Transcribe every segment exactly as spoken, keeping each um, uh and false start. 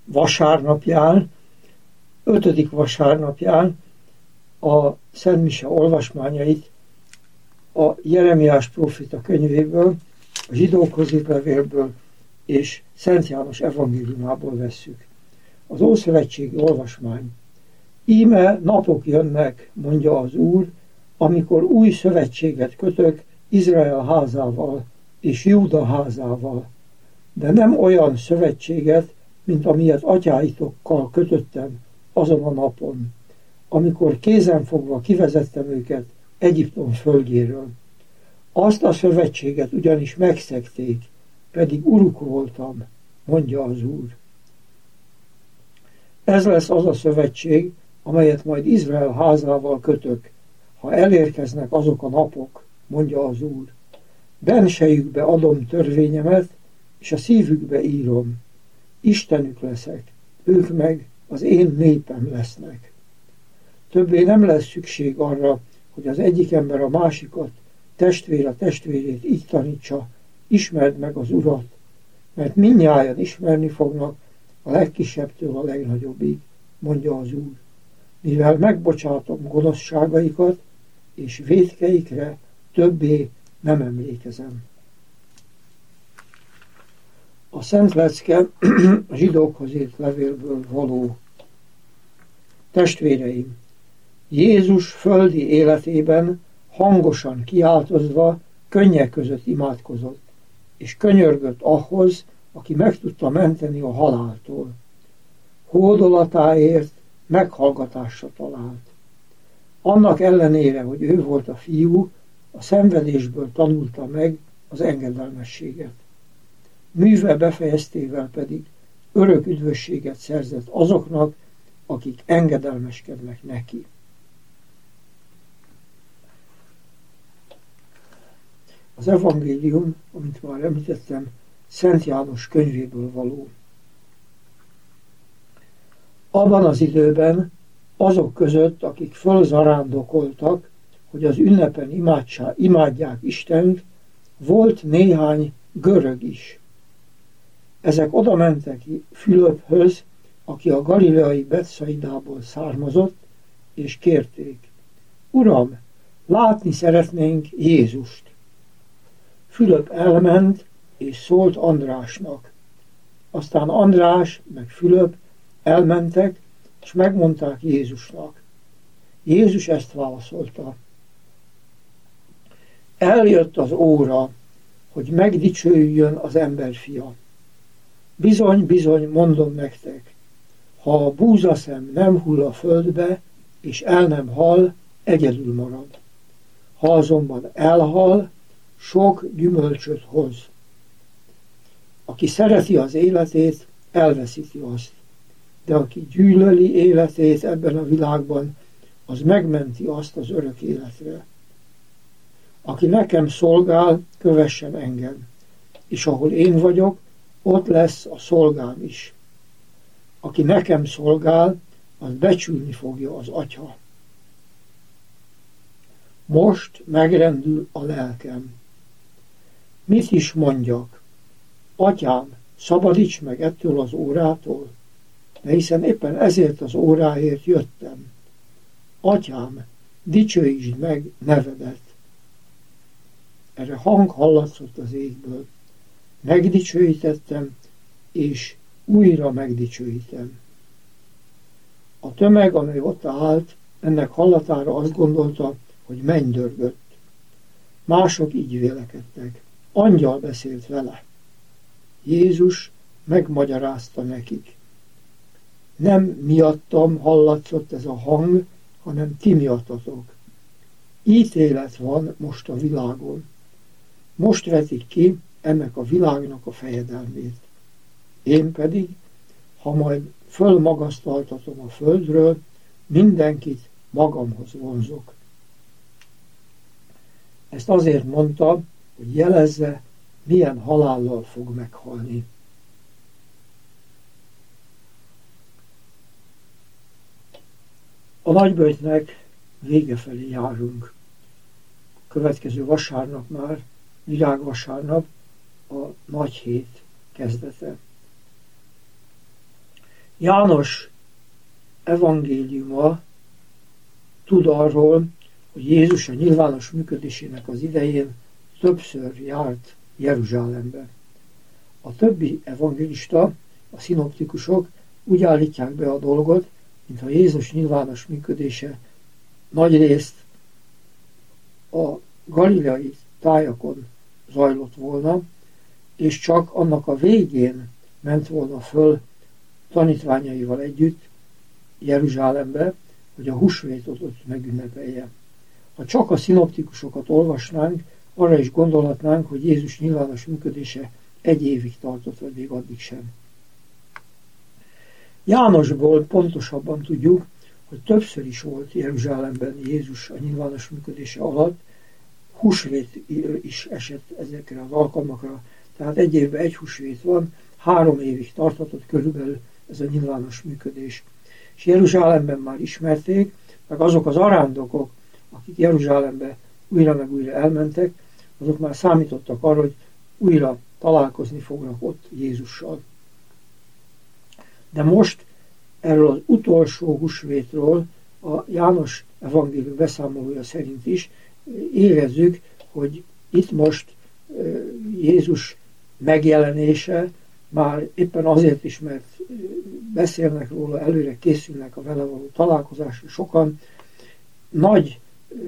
vasárnapján, ötödik vasárnapján a Szent Mise olvasmányait a Jeremiás próféta könyvéből, a Zsidókhoz írt levélből és Szent János evangéliumából vesszük. Az ószövetségi olvasmány. Íme napok jönnek, mondja az Úr, amikor új szövetséget kötök Izrael házával és Júda házával, de nem olyan szövetséget, mint amilyet atyáitokkal kötöttem azon a napon, amikor kézenfogva kivezettem őket Egyiptom földjéről. Azt a szövetséget ugyanis megszegték, pedig uruk voltam, mondja az Úr. Ez lesz az a szövetség, amelyet majd Izrael házával kötök, ha elérkeznek azok a napok, mondja az Úr. Bensejükbe adom törvényemet, és a szívükbe írom. Istenük leszek, ők meg az én népem lesznek. Többé nem lesz szükség arra, hogy az egyik ember a másikat, testvér a testvérét így tanítsa, ismerd meg az Urat, mert mindnyájan ismerni fognak a legkisebbtől a legnagyobbig, mondja az Úr, mivel megbocsátom gonoszságaikat, és vétkeikre többé nem emlékezem. A Szent Lecke a Zsidókhoz írt levélből való. Testvéreim, Jézus földi életében hangosan kiáltozva könnyek között imádkozott, és könyörgött ahhoz, aki meg tudta menteni a haláltól. Hódolatáért meghallgatásra talált. Annak ellenére, hogy ő volt a fiú, a szenvedésből tanulta meg az engedelmességet. Műve befejeztével pedig örök üdvösséget szerzett azoknak, akik engedelmeskednek neki. Az evangélium, amit már említettem, Szent János könyvéből való. Abban az időben azok között, akik fölzarándokoltak, hogy az ünnepen imádság, imádják Istent, volt néhány görög is. Ezek oda mentek Fülöphöz, aki a galileai Betszaidából származott, és kérték: Uram, látni szeretnénk Jézust. Fülöp elment, és szólt Andrásnak. Aztán András meg Fülöp elmentek, és megmondták Jézusnak. Jézus ezt válaszolta: Eljött az óra, hogy megdicsőjön az emberfia. Bizony, bizony, mondom nektek, ha a búzaszem nem hull a földbe, és el nem hal, egyedül marad. Ha azonban elhal, sok gyümölcsöt hoz. Aki szereti az életét, elveszíti azt, de aki gyűlöli életét ebben a világban, az megmenti azt az örök életre. Aki nekem szolgál, kövessen engem, és ahol én vagyok, ott lesz a szolgám is. Aki nekem szolgál, az becsülni fogja az Atya. Most megrendül a lelkem. Mit is mondjak? Atyám, szabadíts meg ettől az órától, de hiszen éppen ezért az óráért jöttem. Atyám, dicsőítsd meg nevedet. Erre hang hallatszott az égből. Megdicsőítettem, és újra megdicsőítem. A tömeg, amely ott állt, ennek hallatára azt gondolta, hogy mennydörgött. Mások így vélekedtek. Angyal beszélt vele. Jézus megmagyarázta nekik. Nem miattam hallatszott ez a hang, hanem ti miattatok. Ítélet van most a világon. Most vetik ki ennek a világnak a fejedelmét. Én pedig, ha majd fölmagasztaltatom a földről, mindenkit magamhoz vonzok. Ezt azért mondta, hogy jelezze, milyen halállal fog meghalni. A nagyböjtnek vége felé járunk. Következő vasárnap már, virágvasárnap, a nagy hét kezdete. János evangéliuma tud arról, hogy Jézus a nyilvános működésének az idején többször járt Jeruzsálembe. A többi evangélista, a szinoptikusok úgy állítják be a dolgot, mintha Jézus nyilvános működése nagyrészt a galileai tájakon zajlott volna, és csak annak a végén ment volna föl tanítványaival együtt Jeruzsálembe, hogy a húsvétot ott megünnepelje. Ha csak a szinoptikusokat olvasnánk, arra is gondolhatnánk, hogy Jézus nyilvános működése egy évig tartott, vagy még addig sem. Jánosból pontosabban tudjuk, hogy többször is volt Jeruzsálemben Jézus a nyilvános működése alatt, húsvét is esett ezekre az alkalmakra, tehát egy évben egy húsvét van, három évig tarthatott körülbelül ez a nyilvános működés. És Jeruzsálemben már ismerték, meg azok az arándokok, akik Jeruzsálembe újra meg újra elmentek, azok már számítottak arra, hogy újra találkozni fognak ott Jézussal. De most erről az utolsó húsvétről a János evangélium beszámolója szerint is érezzük, hogy itt most Jézus megjelenése már éppen azért is, mert beszélnek róla, előre készülnek a vele való találkozásra sokan, nagy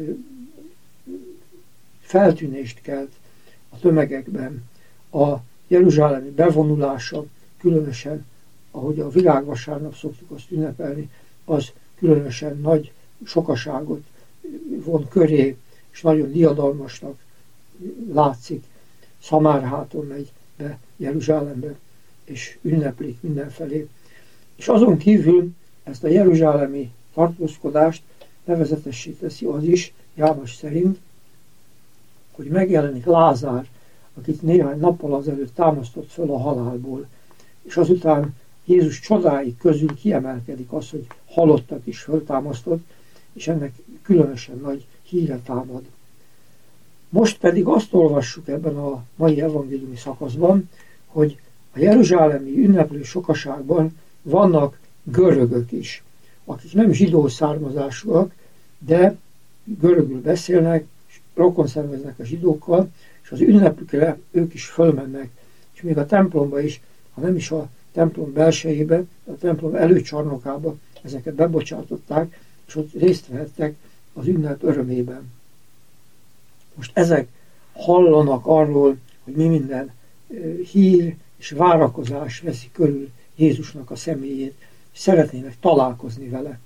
feltűnést kelt a tömegekben. A jeruzsálemi bevonulása, különösen, ahogy a virágvasárnap szoktuk azt ünnepelni, az különösen nagy sokaságot von köré, és nagyon diadalmasnak látszik. Szamárháton megy be Jeruzsálembe, és ünneplik mindenfelé. És azon kívül ezt a jeruzsálemi tartózkodást nevezetessé teszi az is, János szerint, hogy megjelenik Lázár, akit néhány nappal azelőtt támasztott föl a halálból, és azután Jézus csodái közül kiemelkedik az, hogy halottat is föltámasztott, és ennek különösen nagy híre támad. Most pedig azt olvassuk ebben a mai evangéliumi szakaszban, hogy a jeruzsálemi ünneplő sokaságban vannak görögök is, akik nem zsidó származásúak, de görögül beszélnek, és rokon szenveznek a zsidókkal, és az ünnepükre ők is fölmennek, és még a templomba is, ha nem is a templom belsejébe, a templom előcsarnokába ezeket bebocsátották, és ott részt vehettek az ünnep örömében. Most ezek hallanak arról, hogy mi minden hír és várakozás veszi körül Jézusnak a személyét, és szeretnének találkozni vele.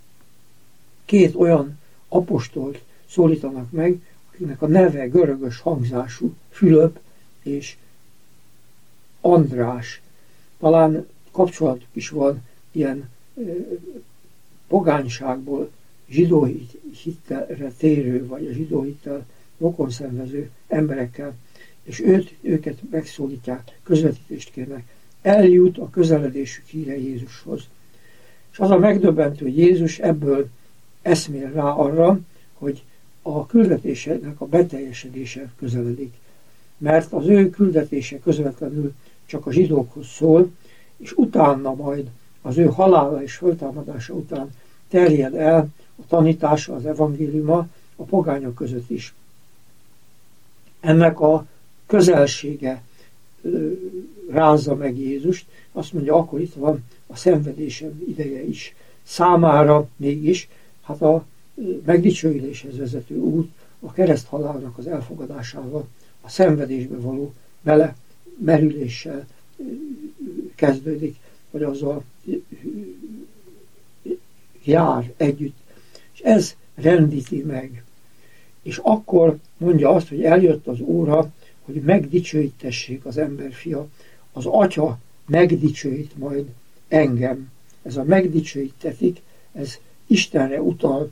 Két olyan apostolt szólítanak meg, akiknek a neve görögös hangzású, Fülöp és András. Talán kapcsolatuk is van ilyen pogányságból zsidó hittelre térő, vagy a zsidó hittel rokon szenvező emberekkel, és őt, őket megszólítják, közvetítést kérnek. Eljut a közeledésük híre Jézushoz. És az a megdöbbentő, hogy Jézus ebből eszmél rá arra, hogy a küldetésének a beteljesedése közeledik. Mert az ő küldetése közvetlenül csak a zsidókhoz szól, és utána majd az ő halála és föltámadása után terjed el a tanítása, az evangéliuma a pogányok között is. Ennek a közelsége rázza meg Jézust, azt mondja, akkor itt van a szenvedésem ideje is. Számára mégis, hát a megdicsőüléshez vezető út a kereszthalálnak az elfogadásával, a szenvedésbe való bele merüléssel kezdődik, vagy azzal jár együtt. És ez rendíti meg. És akkor mondja azt, hogy eljött az óra, hogy megdicsőítessék az emberfia. Az Atya megdicsőít majd engem. Ez a megdicsőítetik, ez Istenre utal.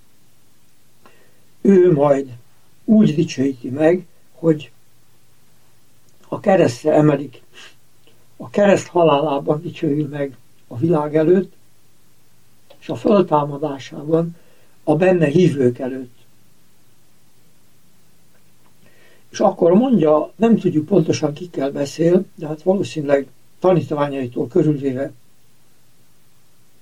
Ő majd úgy dicsőíti meg, hogy a keresztre emelik. A kereszt halálában dicsőül meg a világ előtt, és a föltámadásában a benne hívők előtt. És akkor mondja, nem tudjuk pontosan kikkel beszél, de hát valószínűleg tanítványaitól körülvéve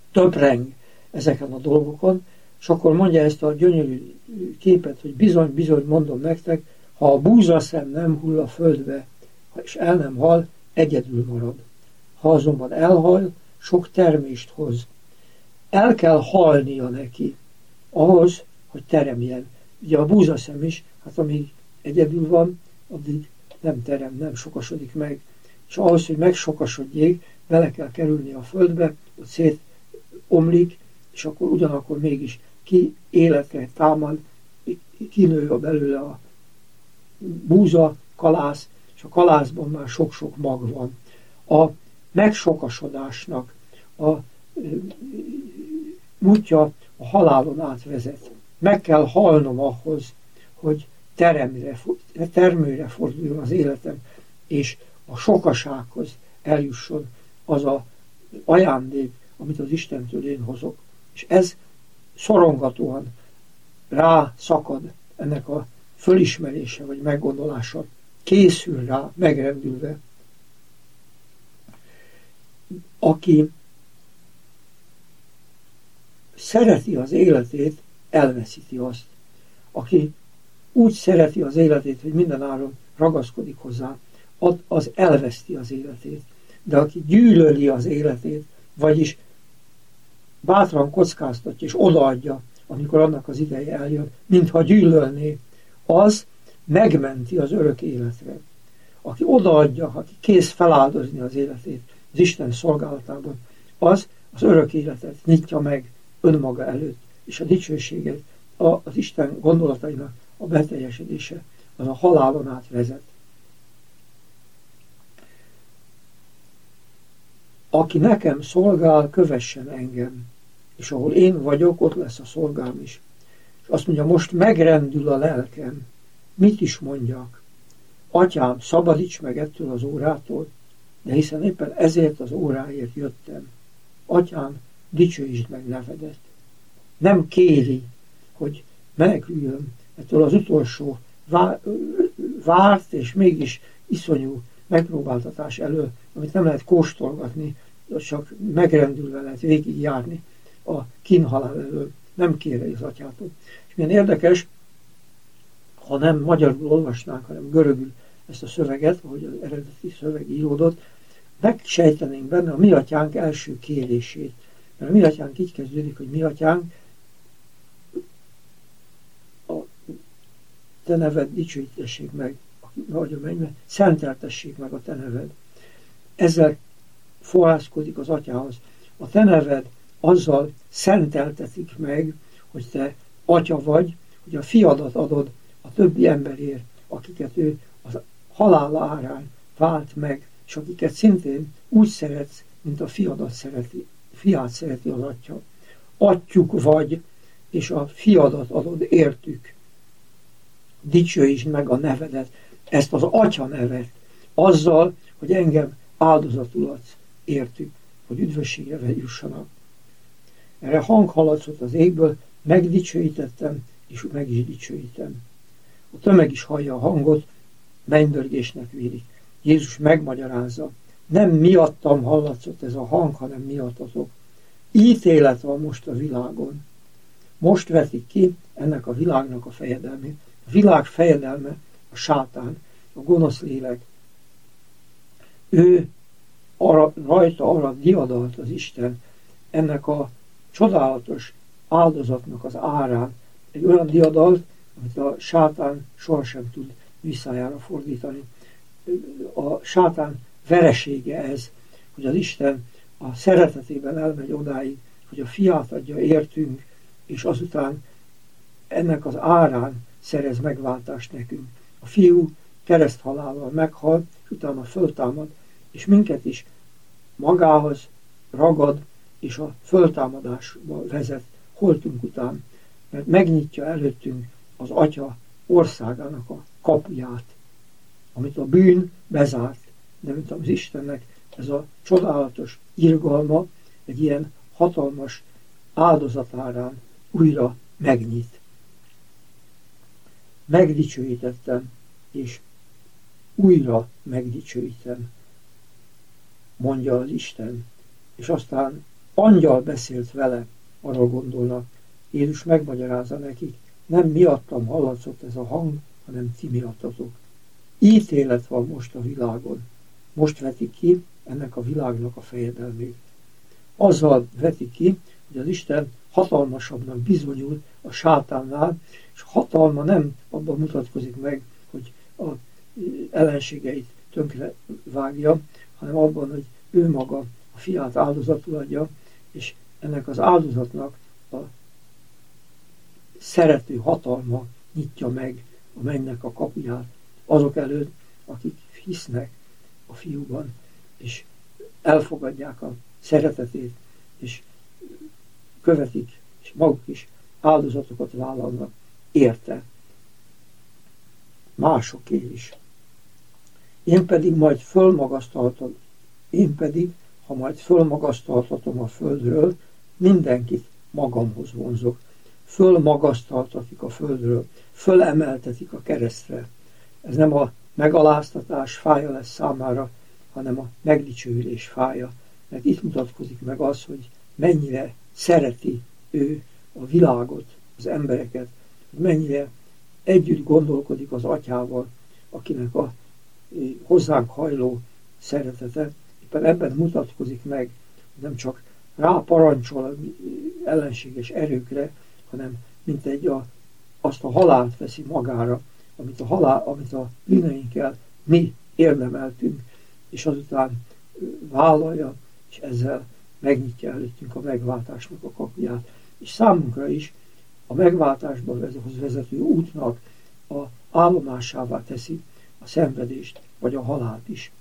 töpreng ezeken a dolgokon, és akkor mondja ezt a gyönyörű képet, hogy bizony, bizony mondom nektek, ha a búzaszem nem hull a földbe, és el nem hal, egyedül marad. Ha azonban elhal, sok termést hoz. El kell halnia neki, ahhoz, hogy teremjen. Ugye a búzaszem is, hát amíg egyedül van, addig nem terem, nem sokasodik meg. És ahhoz, hogy megsokasodjék, bele kell kerülni a földbe, ott szét omlik, és akkor ugyanakkor mégis ki életre támad, kinő a belőle a búza, kalász, és a kalászban már sok-sok mag van. A megsokasodásnak a útja a halálon átvezet. Meg kell halnom ahhoz, hogy teremre, termőre forduljon az életem, és a sokasághoz eljusson az a ajándék, amit az Istentől én hozok. És ez szorongatóan rá szakad ennek a fölismerése, vagy meggondolása. Készül rá, megrendülve. Aki szereti az életét, elveszíti azt. Aki úgy szereti az életét, hogy mindenáron ragaszkodik hozzá, az elveszti az életét. De aki gyűlöli az életét, vagyis bátran kockáztatja és odaadja, amikor annak az ideje eljön, mintha gyűlölné, az megmenti az örök életre. Aki odaadja, aki kész feláldozni az életét az Isten szolgálatában, az az örök életet nyitja meg önmaga előtt, és a dicsőséget, az Isten gondolatainak a beteljesedése, az a halálon át vezet. Aki nekem szolgál, kövessen engem, és ahol én vagyok, ott lesz a szolgám is. És azt mondja, most megrendül a lelkem. Mit is mondjak? Atyám, szabadíts meg ettől az órától, de hiszen éppen ezért az óráért jöttem. Atyám, dicsőítsd meg nevedet. Nem kéri, hogy meneküljön ettől az utolsó várt és mégis iszonyú megpróbáltatás elől, amit nem lehet kóstolgatni, csak megrendülve lehet végigjárni a kínhalál elől. Nem kéri az atyától. És milyen érdekes, ha nem magyarul olvasnánk, hanem görögül ezt a szöveget, ahogy az eredeti szöveg íródott, megsejtenénk benne a mi atyánk első kérését. Mert a mi atyánk így kezdődik, hogy mi atyánk, a te neved dicsőítessék meg, vagy a mennybe, szenteltessék meg a te neved. Ezzel forrászkodik az atyához. A te neved azzal szenteltetik meg, hogy te atya vagy, hogy a fiadat adod a többi emberért, akiket ő az halál árán vált meg, és akiket szintén úgy szeretsz, mint a fiadat szereti, fiát szereti az atya. Atyuk vagy, és a fiadat adod értük. Dicsőítsd meg a nevedet, ezt az atya nevet, azzal, hogy engem áldozatul adsz értük, hogy üdvösségre jussanak. Erre hang hallatszott az égből, megdicsőítettem, és meg is dicsőítem. A tömeg is hallja a hangot, mennydörgésnek vélik. Jézus megmagyarázza, nem miattam hallatszott ez a hang, hanem miattatok. Ítélet van most a világon. Most vetik ki ennek a világnak a fejedelmét. A világ fejedelme a sátán, a gonosz lélek. Ő arra, rajta arra diadalt az Isten ennek a csodálatos áldozatnak az árán. Egy olyan diadalt, amit a sátán sohasem tud visszájára fordítani. A sátán veresége ez, hogy az Isten a szeretetében elmegy odáig, hogy a fiát adja értünk, és azután ennek az árán szerez megváltást nekünk. A fiú kereszthalállal meghal, és utána föltámad, és minket is magához ragad, és a föltámadásba vezet holtunk után, mert megnyitja előttünk az Atya országának a kapuját, amit a bűn bezárt, de mint az Istennek ez a csodálatos irgalma egy ilyen hatalmas áldozatárán újra megnyit. Megdicsőítettem, és újra megdicsőítem, mondja az Isten, és aztán angyal beszélt vele, arra gondolnak. Jézus megmagyarázza nekik, nem miattam hallatszott ez a hang, hanem ti miattatok. Ítélet van most a világon. Most vetik ki ennek a világnak a fejedelmét. Azzal vetik ki, hogy az Isten hatalmasabbnak bizonyul a sátánnál, és hatalma nem abban mutatkozik meg, hogy a ellenségeit tönkre vágja, hanem abban, hogy ő maga a fiát áldozatul adja, és ennek az áldozatnak a szerető hatalma nyitja meg a mennynek a kapuját azok előtt, akik hisznek a fiúban, és elfogadják a szeretetét, és követik, és maguk is áldozatokat vállalnak érte. Másokért is. Én pedig majd fölmagasztaltatom, én pedig, ha majd fölmagasztaltatom a földről, mindenkit magamhoz vonzok. Fölmagasztaltatik a földről, fölemeltetik a keresztre. Ez nem a megaláztatás fája lesz számára, hanem a megdicsőülés fája. Mert itt mutatkozik meg az, hogy mennyire szereti ő a világot, az embereket, mennyire együtt gondolkodik az atyával, akinek a hozzánk hajló szeretete. Éppen ebben mutatkozik meg, nem csak ráparancsol ellenséges erőkre, hanem mint egy a, azt a halált veszi magára, amit a, halál, amit a bűneinkkel mi érdemeltünk, és azután vállalja, és ezzel megnyitja előttünk a megváltásnak a kapuját. És számunkra is a megváltásban vezető útnak a állomásává teszi a szenvedést, vagy a halált is.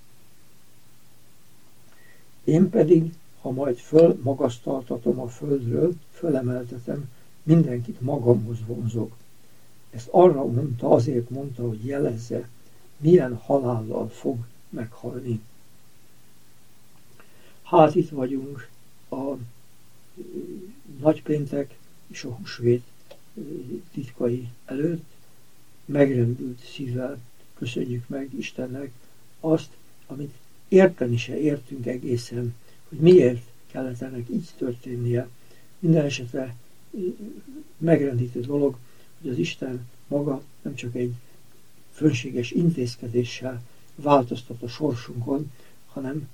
Én pedig, ha majd fölmagasztaltatom a földről, fölemeltetem, mindenkit magamhoz vonzok. Ezt arra mondta, azért mondta, hogy jelezze, milyen halállal fog meghalni. Hát itt vagyunk a nagypéntek és a húsvét titkai előtt, megrendült szívvel köszönjük meg Istennek azt, amit érteni se értünk egészen, hogy miért kellett ennek így történnie. Minden esetre megrendítő dolog, hogy az Isten maga nem csak egy fönséges intézkedéssel változtat a sorsunkon, hanem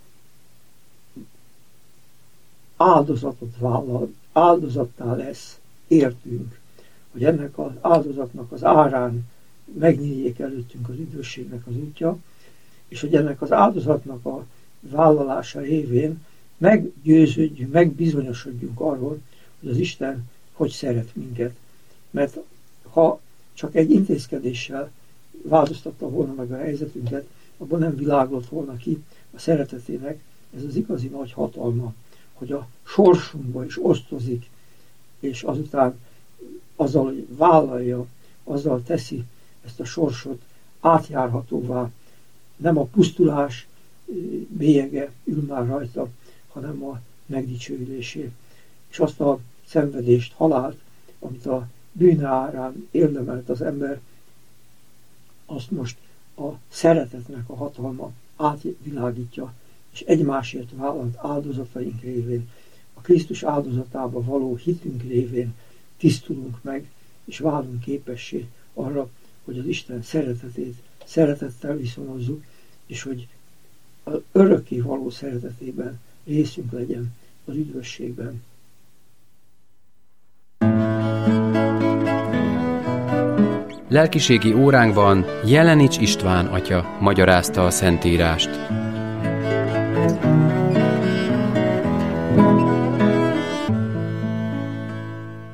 áldozatot vállal, áldozattá lesz, értünk, hogy ennek az áldozatnak az árán megnyíljék előttünk az üdvösségnek az útja, és hogy ennek az áldozatnak a vállalása révén meggyőződjünk, megbizonyosodjunk arról, hogy az Isten hogy szeret minket. Mert ha csak egy intézkedéssel változtatta volna meg a helyzetünket, abban nem világlott volna ki a szeretetének ez az igazi nagy hatalma, hogy a sorsunkba is osztozik, és azután azzal, hogy vállalja, azzal teszi ezt a sorsot átjárhatóvá. Nem a pusztulás bélyege ül már rajta, hanem a megdicsőülésé. És azt a szenvedést, halált, amit a bűne árán érdemelt az ember, azt most a szeretetnek a hatalma átvilágítja, és egymásért vállalt áldozataink révén, a Krisztus áldozatába való hitünk révén tisztulunk meg, és válunk képessé arra, hogy az Isten szeretetét szeretettel viszonozzuk, és hogy az örökké való szeretetében részünk legyen az üdvösségben. Lelkiségi óránkban Jelenics István atya magyarázta a Szentírást.